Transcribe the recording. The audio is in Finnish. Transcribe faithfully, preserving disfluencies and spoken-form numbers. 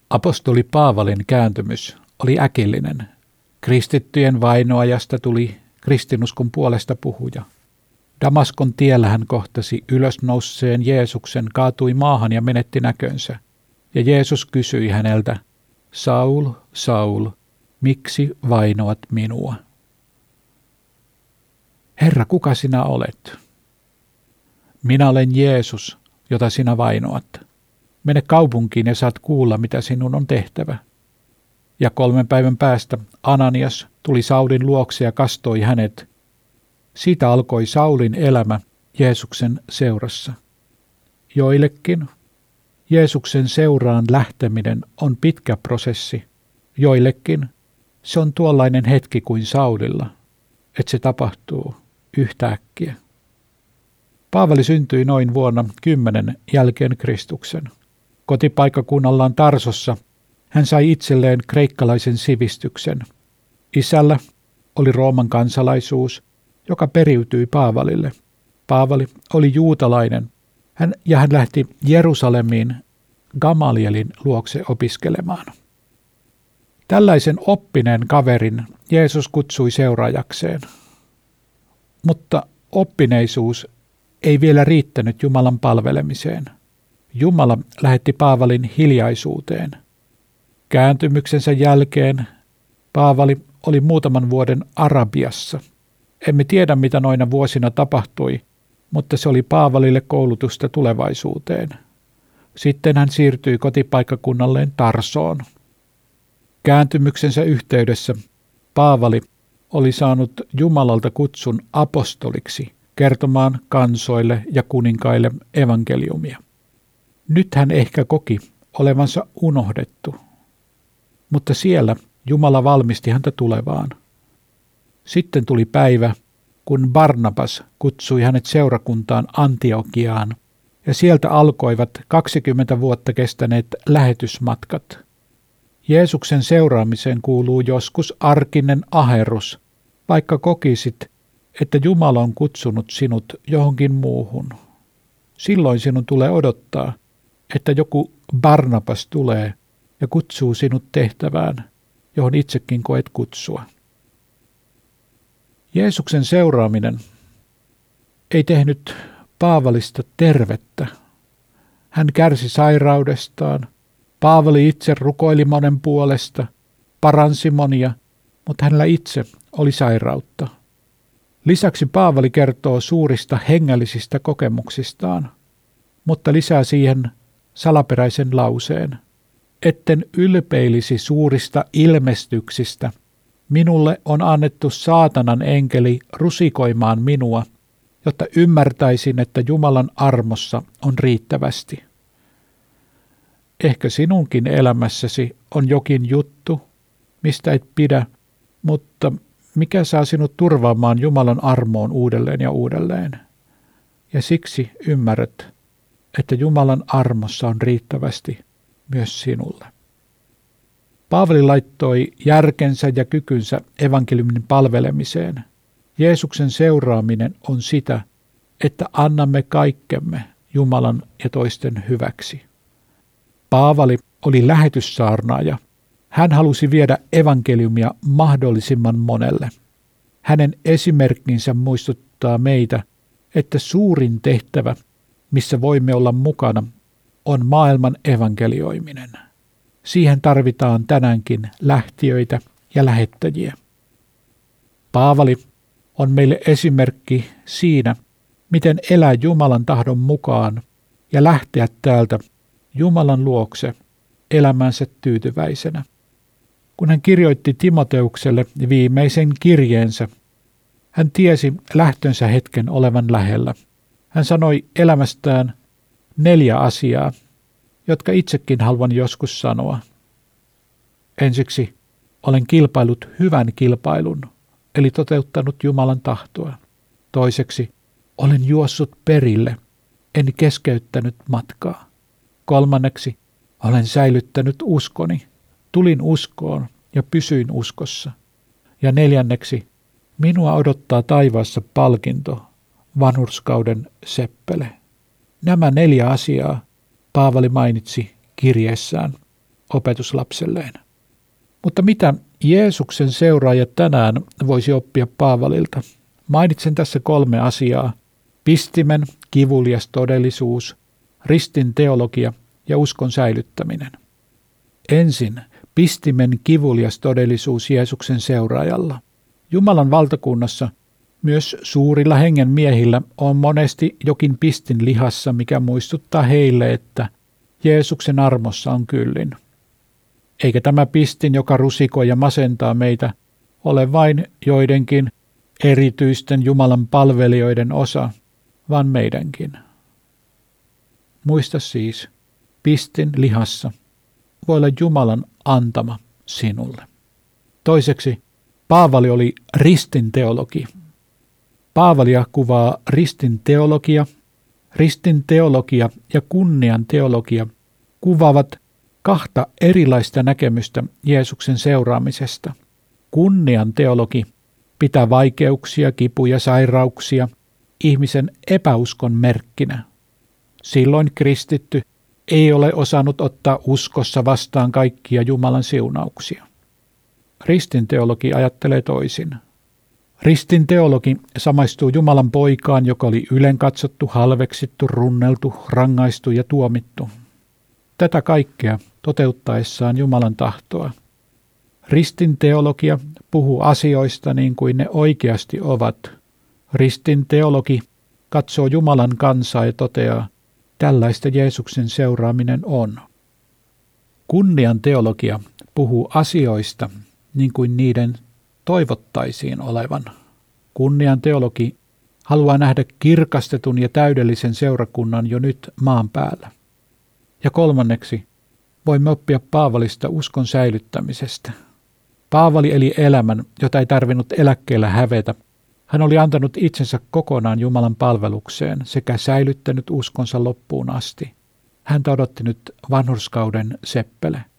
Apostoli Paavalin kääntymys oli äkillinen. Kristittyjen vainoajasta tuli kristinuskon puolesta puhuja. Damaskon tiellä hän kohtasi ylösnouseen Jeesuksen, kaatui maahan ja menetti näkönsä. Ja Jeesus kysyi häneltä, Saul, Saul, miksi vainoat minua? Herra, kuka sinä olet? Minä olen Jeesus, jota sinä vainoat. Mene kaupunkiin ja saat kuulla, mitä sinun on tehtävä. Ja kolmen päivän päästä Ananias tuli Saulin luokse ja kastoi hänet. Siitä alkoi Saulin elämä Jeesuksen seurassa. Joillekin Jeesuksen seuraan lähteminen on pitkä prosessi. Joillekin se on tuollainen hetki kuin Saulilla, että se tapahtuu yhtäkkiä. Paavali syntyi noin vuonna kymmenen jälkeen Kristuksen. Kotipaikkakunnallaan Tarsossa hän sai itselleen kreikkalaisen sivistyksen. Isällä oli Rooman kansalaisuus, joka periytyi Paavalille. Paavali oli juutalainen hän, ja hän lähti Jerusalemiin Gamalielin luokse opiskelemaan. Tällaisen oppineen kaverin Jeesus kutsui seuraajakseen. Mutta oppineisuus ei vielä riittänyt Jumalan palvelemiseen. Jumala lähetti Paavalin hiljaisuuteen. Kääntymyksensä jälkeen Paavali oli muutaman vuoden Arabiassa. Emme tiedä, mitä noina vuosina tapahtui, mutta se oli Paavalille koulutusta tulevaisuuteen. Sitten hän siirtyi kotipaikkakunnalleen Tarsoon. Kääntymyksensä yhteydessä Paavali oli saanut Jumalalta kutsun apostoliksi kertomaan kansoille ja kuninkaille evankeliumia. Nyt hän ehkä koki olevansa unohdettu, mutta siellä Jumala valmisti häntä tulevaan. Sitten tuli päivä, kun Barnabas kutsui hänet seurakuntaan Antiokiaan, ja sieltä alkoivat kaksikymmentä vuotta kestäneet lähetysmatkat. Jeesuksen seuraamiseen kuuluu joskus arkinen aherrus, vaikka kokisit, että Jumala on kutsunut sinut johonkin muuhun. Silloin sinun tulee odottaa, että joku Barnabas tulee ja kutsuu sinut tehtävään, johon itsekin koet kutsua. Jeesuksen seuraaminen ei tehnyt Paavalista tervettä. Hän kärsi sairaudestaan. Paavali itse rukoili monen puolesta, paransi monia, mutta hänellä itse oli sairautta. Lisäksi Paavali kertoo suurista hengällisistä kokemuksistaan, mutta lisää siihen salaperäisen lauseen. Etten ylpeilisi suurista ilmestyksistä, minulle on annettu saatanan enkeli rusikoimaan minua, jotta ymmärtäisin, että Jumalan armossa on riittävästi. Ehkä sinunkin elämässäsi on jokin juttu, mistä et pidä, mutta mikä saa sinut turvaamaan Jumalan armoon uudelleen ja uudelleen. Ja siksi ymmärrät, että Jumalan armossa on riittävästi myös sinulle. Paavali laittoi järkensä ja kykynsä evankeliumin palvelemiseen. Jeesuksen seuraaminen on sitä, että annamme kaikkemme Jumalan ja toisten hyväksi. Paavali oli lähetyssaarnaaja. Hän halusi viedä evankeliumia mahdollisimman monelle. Hänen esimerkkinsä muistuttaa meitä, että suurin tehtävä, missä voimme olla mukana, on maailman evankelioiminen. Siihen tarvitaan tänäänkin lähtiöitä ja lähettäjiä. Paavali on meille esimerkki siinä, miten elää Jumalan tahdon mukaan ja lähteä täältä Jumalan luokse elämänsä tyytyväisenä. Kun hän kirjoitti Timoteukselle viimeisen kirjeensä, hän tiesi lähtönsä hetken olevan lähellä. Hän sanoi elämästään neljä asiaa, jotka itsekin haluan joskus sanoa. Ensiksi, olen kilpailut hyvän kilpailun, eli toteuttanut Jumalan tahtoa. Toiseksi, olen juossut perille, en keskeyttänyt matkaa. Kolmanneksi, olen säilyttänyt uskoni, tulin uskoon ja pysyin uskossa. Ja neljänneksi, minua odottaa taivaassa palkinto, vanhurskauden seppele. Nämä neljä asiaa Paavali mainitsi kirjeessään. opetuslapselleen. Mutta mitä Jeesuksen seuraajat tänään voisi oppia Paavalilta? Mainitsen tässä kolme asiaa. Pistimen, kivulias todellisuus, ristin teologia ja uskon säilyttäminen. Ensin pistimen kivulias todellisuus Jeesuksen seuraajalla. Jumalan valtakunnassa myös suurilla hengen miehillä on monesti jokin pistin lihassa, mikä muistuttaa heille, että Jeesuksen armossa on kyllin. Eikä tämä pistin, joka rusikoi ja masentaa meitä, ole vain joidenkin erityisten Jumalan palvelijoiden osa, vaan meidänkin. Muista siis, pistin lihassa voi olla Jumalan antama sinulle. Toiseksi, Paavali oli ristin teologi. Paavalia kuvaa ristin teologia. Ristin teologia ja kunnian teologia kuvaavat kahta erilaista näkemystä Jeesuksen seuraamisesta. Kunnian teologi pitää vaikeuksia, kipuja, sairauksia ihmisen epäuskon merkkinä. Silloin kristitty ei ole osannut ottaa uskossa vastaan kaikkia Jumalan siunauksia. Ristin teologi ajattelee toisin. Ristin teologi samaistuu Jumalan poikaan, joka oli ylenkatsottu, halveksittu, runneltu, rangaistu ja tuomittu. Tätä kaikkea toteuttaessaan Jumalan tahtoa. Ristin teologia puhuu asioista niin kuin ne oikeasti ovat. Ristin teologi katsoo Jumalan kansaa ja toteaa, tällaista Jeesuksen seuraaminen on. Kunnian teologia puhuu asioista niin kuin niiden toivottaisiin olevan. Kunnian teologi haluaa nähdä kirkastetun ja täydellisen seurakunnan jo nyt maan päällä. Ja kolmanneksi voimme oppia Paavalista uskon säilyttämisestä. Paavali eli elämän, jota ei tarvinnut eläkkeellä hävetä. Hän oli antanut itsensä kokonaan Jumalan palvelukseen sekä säilyttänyt uskonsa loppuun asti. Häntä odotti nyt vanhurskauden seppele.